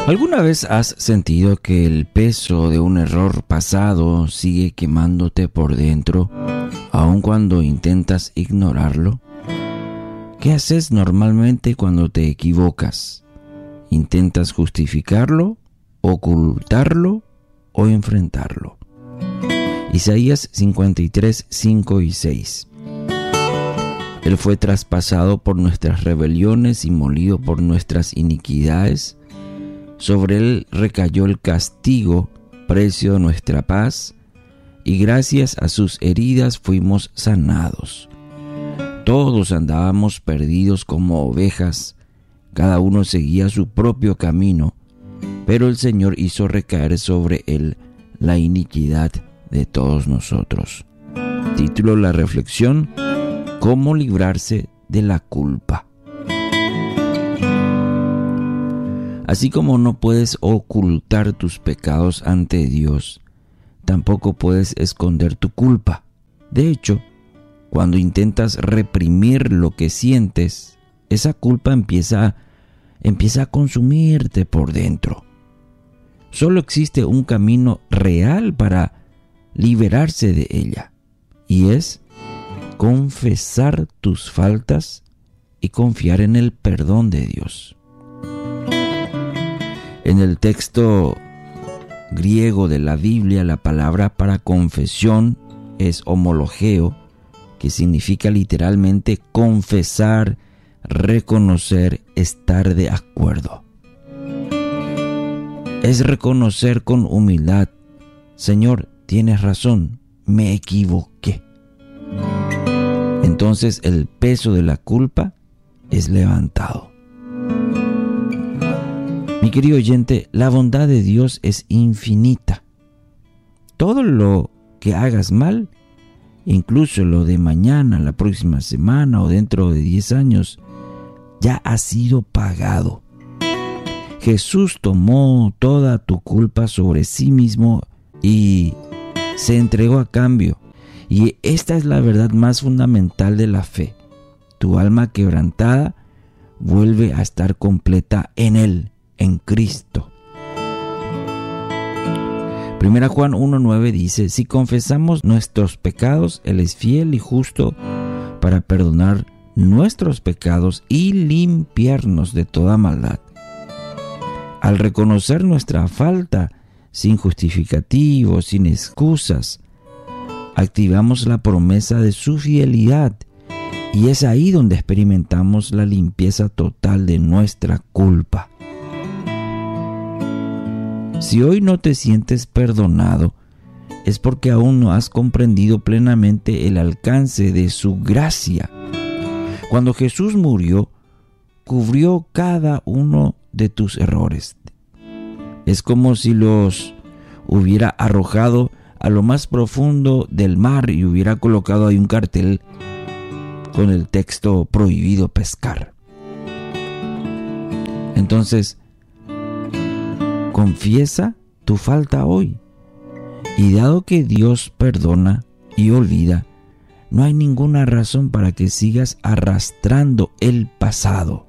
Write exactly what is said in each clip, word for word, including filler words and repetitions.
¿Alguna vez has sentido que el peso de un error pasado sigue quemándote por dentro, aun cuando intentas ignorarlo? ¿Qué haces normalmente cuando te equivocas? ¿Intentas justificarlo, ocultarlo o enfrentarlo? Isaías cincuenta y tres, cinco y seis. Él fue traspasado por nuestras rebeliones y molido por nuestras iniquidades. Sobre él recayó el castigo, precio de nuestra paz, y gracias a sus heridas fuimos sanados. Todos andábamos perdidos como ovejas, cada uno seguía su propio camino, pero el Señor hizo recaer sobre él la iniquidad de todos nosotros. Título de la reflexión: ¿Cómo librarse de la culpa? Así como no puedes ocultar tus pecados ante Dios, tampoco puedes esconder tu culpa. De hecho, cuando intentas reprimir lo que sientes, esa culpa empieza, empieza a consumirte por dentro. Solo existe un camino real para liberarse de ella, y es confesar tus faltas y confiar en el perdón de Dios. En el texto griego de la Biblia, la palabra para confesión es homologeo, que significa literalmente confesar, reconocer, estar de acuerdo. Es reconocer con humildad: Señor, tienes razón, me equivoqué. Entonces el peso de la culpa es levantado. Mi querido oyente, la bondad de Dios es infinita. Todo lo que hagas mal, incluso lo de mañana, la próxima semana o dentro de diez años, ya ha sido pagado. Jesús tomó toda tu culpa sobre sí mismo y se entregó a cambio. Y esta es la verdad más fundamental de la fe. Tu alma quebrantada vuelve a estar completa en Él, en Cristo. Primera Juan uno nueve dice: si confesamos nuestros pecados, Él es fiel y justo para perdonar nuestros pecados y limpiarnos de toda maldad. Al reconocer nuestra falta, sin justificativos, sin excusas, activamos la promesa de su fidelidad, y es ahí donde experimentamos la limpieza total de nuestra culpa. Si hoy no te sientes perdonado, es porque aún no has comprendido plenamente el alcance de su gracia. Cuando Jesús murió, cubrió cada uno de tus errores. Es como si los hubiera arrojado a lo más profundo del mar y hubiera colocado ahí un cartel con el texto prohibido pescar. Entonces, confiesa tu falta hoy, y dado que Dios perdona y olvida, no hay ninguna razón para que sigas arrastrando el pasado.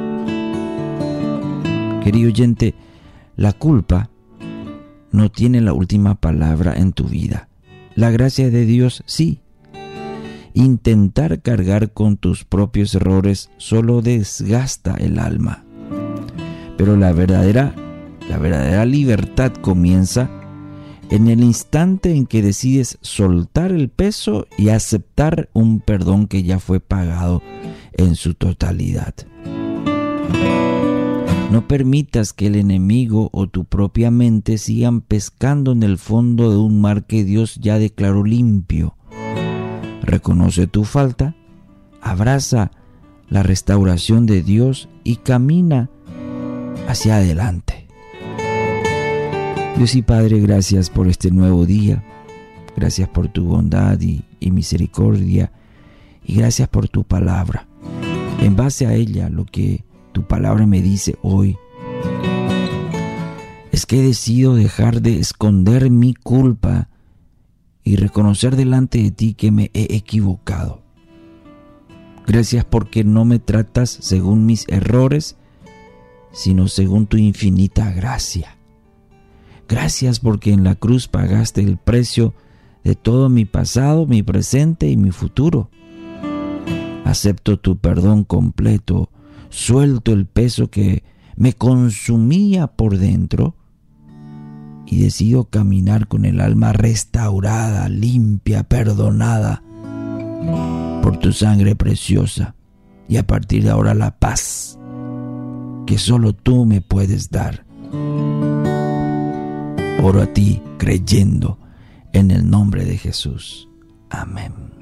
Querido oyente, la culpa no tiene la última palabra en tu vida. La gracia de Dios sí. Intentar cargar con tus propios errores solo desgasta el alma. Pero la verdadera, la verdadera libertad comienza en el instante en que decides soltar el peso y aceptar un perdón que ya fue pagado en su totalidad. No permitas que el enemigo o tu propia mente sigan pescando en el fondo de un mar que Dios ya declaró limpio. Reconoce tu falta, abraza la restauración de Dios y camina hacia adelante. Dios y Padre, gracias por este nuevo día. Gracias por tu bondad y, y misericordia. Y gracias por tu palabra. En base a ella, lo que tu palabra me dice hoy es que decido dejar de esconder mi culpa y reconocer delante de ti que me he equivocado. Gracias porque no me tratas según mis errores, sino según tu infinita gracia. Gracias porque en la cruz pagaste el precio de todo mi pasado, mi presente y mi futuro. Acepto tu perdón completo, suelto el peso que me consumía por dentro y decido caminar con el alma restaurada, limpia, perdonada por tu sangre preciosa, y a partir de ahora la paz que solo tú me puedes dar. Oro a ti creyendo en el nombre de Jesús. Amén.